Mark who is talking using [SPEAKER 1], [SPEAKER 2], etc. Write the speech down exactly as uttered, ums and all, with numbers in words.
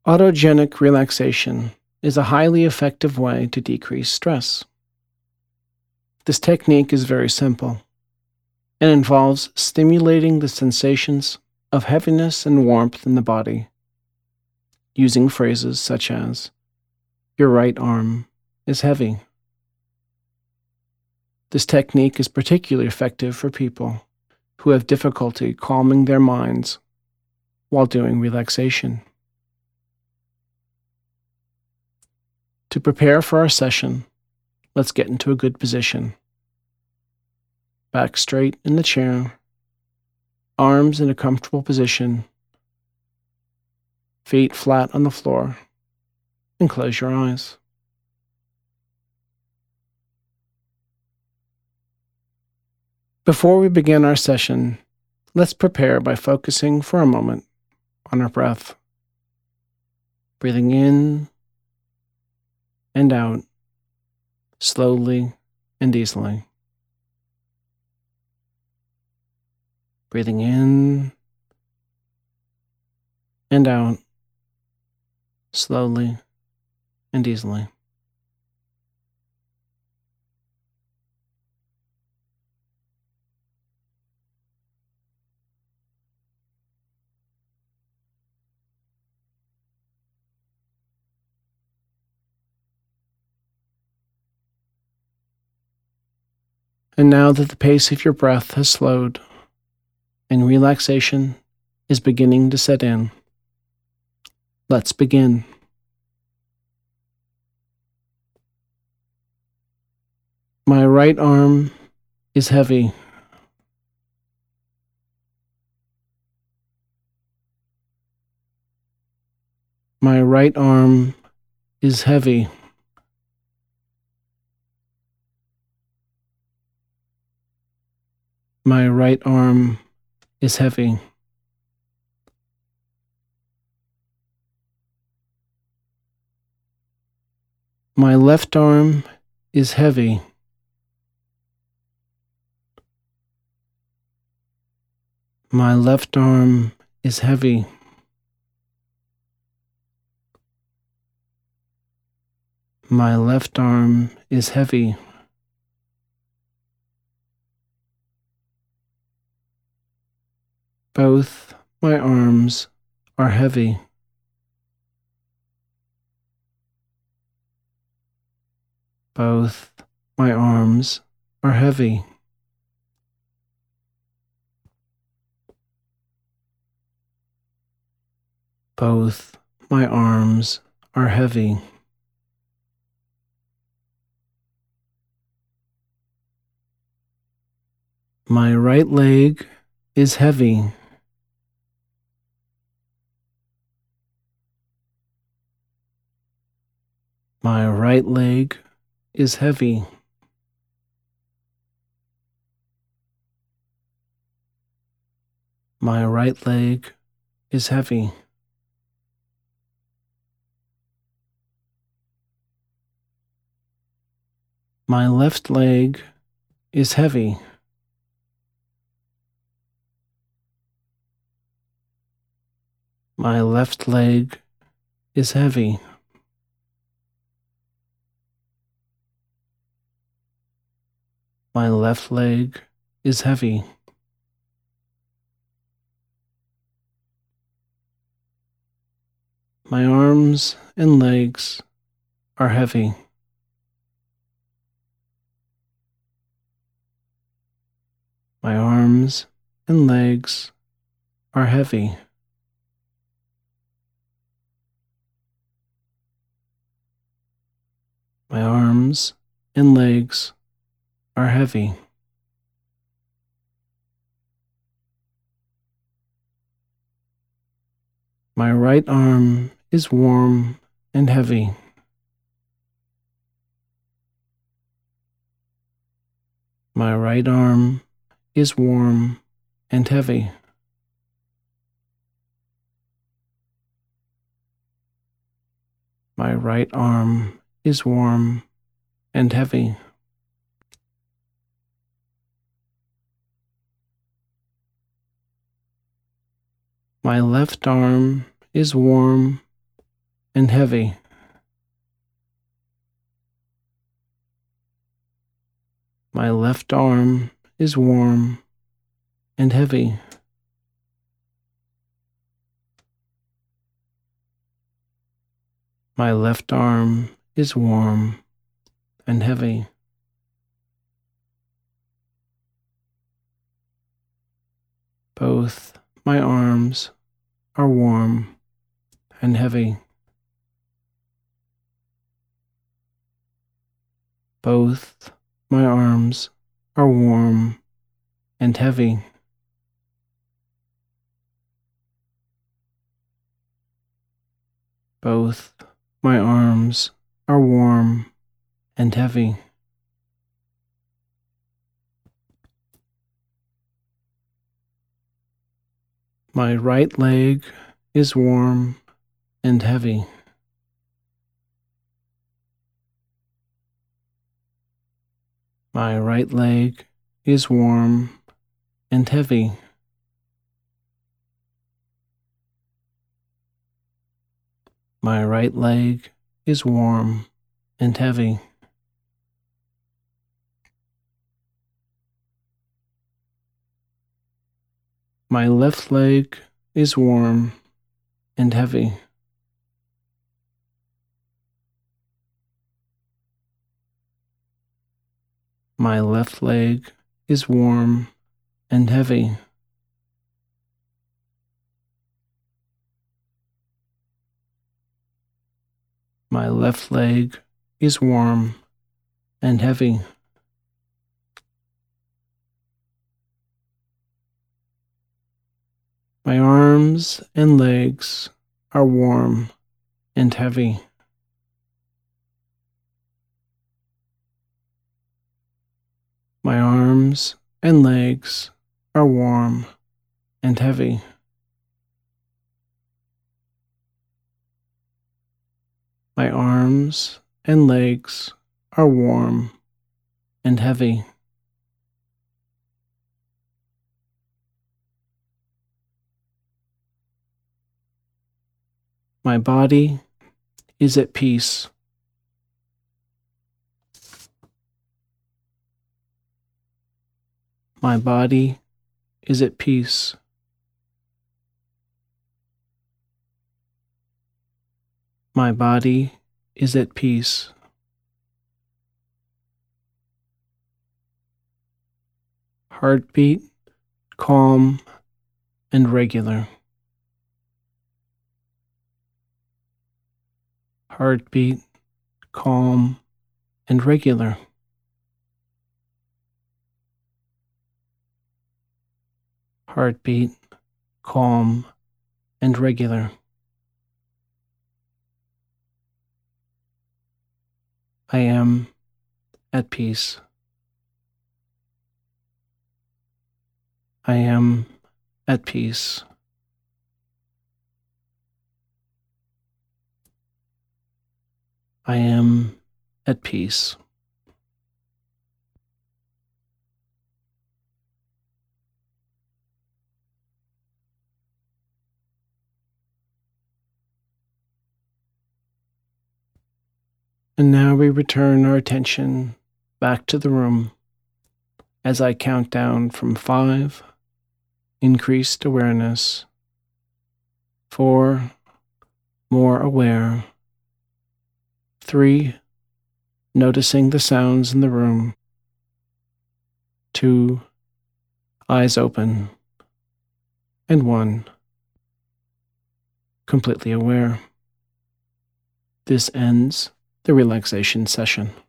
[SPEAKER 1] Autogenic relaxation is a highly effective way to decrease stress. This technique is very simple and involves stimulating the sensations of heaviness and warmth in the body, using phrases such as, "Your right arm is heavy." This technique is particularly effective for people who have difficulty calming their minds while doing relaxation. To prepare for our session, let's get into a good position. Back straight in the chair, arms in a comfortable position, feet flat on the floor, and close your eyes. Before we begin our session, let's prepare by focusing for a moment on our breath, breathing in and out, slowly and easily. Breathing in and out, slowly and easily. And now that the pace of your breath has slowed and relaxation is beginning to set in, let's begin. My right arm is heavy. My right arm is heavy. My right arm is heavy. My left arm is heavy. My left arm is heavy. My left arm is heavy. Both my arms are heavy. Both my arms are heavy. Both my arms are heavy. My right leg is heavy. My right leg is heavy. My right leg is heavy. My left leg is heavy. My left leg is heavy. My left leg is heavy. My arms and legs are heavy. My arms and legs are heavy. My arms and legs are heavy. My right arm is warm and heavy. My right arm is warm and heavy. My right arm is warm and heavy. My left arm is warm and heavy. My left arm is warm and heavy. My left arm is warm and heavy. Both my arms are warm and heavy. Both my arms are warm and heavy. Both my arms are warm and heavy. My right leg is warm and heavy. My right leg is warm and heavy. My right leg is warm and heavy. My left leg is warm and heavy. My left leg is warm and heavy. My left leg is warm and heavy. My arms and legs are warm and heavy. My arms and legs are warm and heavy. My arms and legs are warm and heavy. My body is at peace. My body is at peace. My body is at peace. Heartbeat calm and regular. Heartbeat calm and regular. Heartbeat calm and regular. I am at peace. I am at peace. I am at peace. And now we return our attention back to the room as I count down from five, increased awareness, four, more aware, three, noticing the sounds in the room, two, eyes open, and one, completely aware. This ends the relaxation session.